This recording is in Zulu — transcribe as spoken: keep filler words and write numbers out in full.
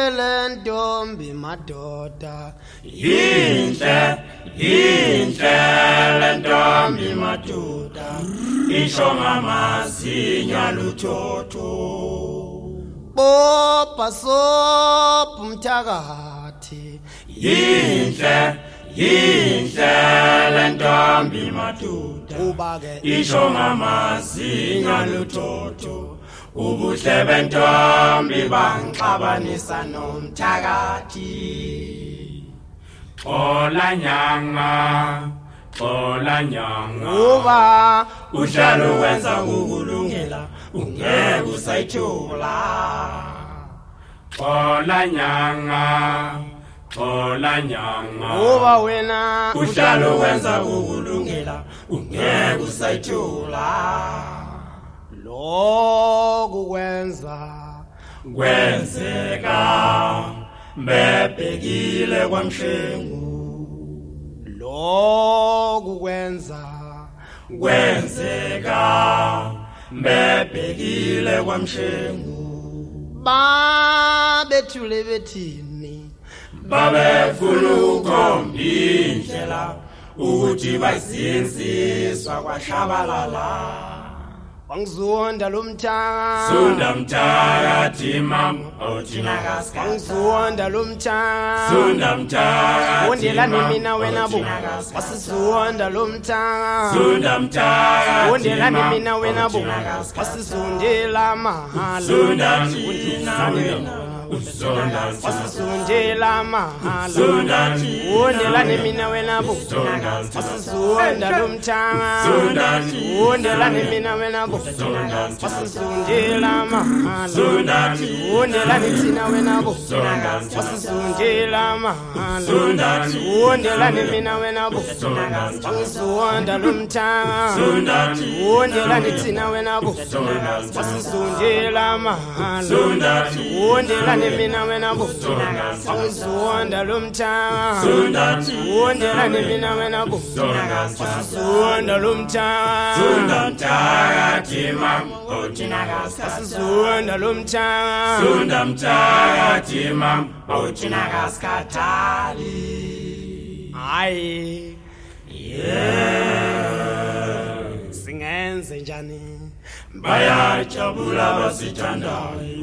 lentombi madoda Yinhle, yinhle lentombi madoda Isho ngamazinya luthotho Bopha sopha umthakathi Yinhle, yinhle lentombi madoda Uba-ke Isho ngamazinya luthotho Ubuhle bentombi bangixabanisa nomthakathi Xola nyanga, xola nyanga Uba Uhlalo wenza kukulungela ungeke usayithola Xola nyanga, xola nyanga Uba wena Uhlalo wenza kukulungela ungeke usayithola Lokhu kwenza Kwenzeka bebhekile kwamhlengu Lokhu kwenza Kwenzeka bebhekile kwamhlengu babethule bethini babefuna ukhomba indlela ukuthi bazinsizwa kwahlabalala Wangizonda lo mthaka Sonda mthakathi mama othina kasikhatha Wangizonda lo mthaka Sonda mthakathi Wondela mina wena bo Wasizonda lo mthaka Sonda mthakathi Wondela mina wena bo Wasizondela mahala Sonda mina wena Sonda Wasizondela mahala Sonda Wondela mina wena bo Wasizonda lo mthaka Sonda Wondela mina wena bo Wasizondela mahala Sonda Wondela thina wena bo Wasizondela mahala Sonda Wondela mina wena bo Wangizonda lo mthaka Sonda Wondela thina wena bo Wasizondela mahala Sonda Wondela mina wena bo Wangizonda lo mthaka Sonda Wondela mina wena bo Wasizonda lo mthaka Sonda mthakathi mama othina kasikhatha Wasizonda lo mthaka Sonda mthakathi mama othina kasikhathali Hayi yeah singenze njani bayajabula basithandayo